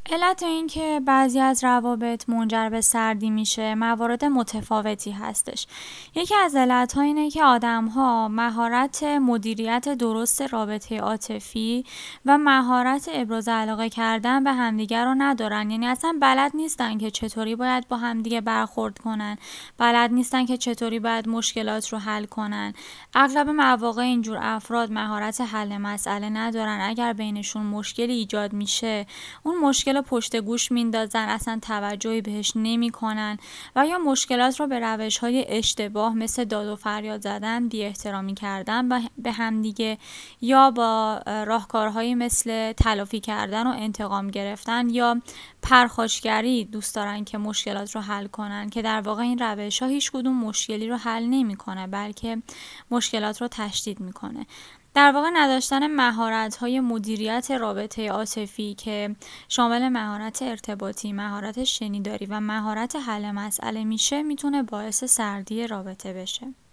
علت این که بعضی از روابط منجر به سردی میشه موارد متفاوتی هستش. یکی از علت‌ها اینه که آدم‌ها مهارت مدیریت درست رابطه عاطفی و مهارت ابراز علاقه کردن به همدیگر رو ندارن. یعنی اصلا بلد نیستن که چطوری باید با همدیگه برخورد کنن، بلد نیستن که چطوری باید مشکلات رو حل کنن. اغلب مواقع اینجور افراد مهارت حل مسئله ندارن. اگر بینشون مشکلی ایجاد میشه، اون مشکل پشت گوش میندازن، اصلا توجهی بهش نمیکنن و یا مشکلات رو به روش‌های اشتباه مثل داد و فریاد زدن، بی احترامی کردن به همدیگه یا با راهکارهایی مثل تلافی کردن و انتقام گرفتن یا پرخاشگری دوست دارن که مشکلات رو حل کنن، که در واقع این روش‌ها هیچ کدوم مشکلی رو حل نمیکنه، بلکه مشکلات رو تشدید میکنه. در واقع نداشتن مهارت‌های مدیریت رابطه عاطفی که شامل مهارت ارتباطی، مهارت شنیداری و مهارت حل مسئله میشه، میتونه باعث سردی رابطه بشه.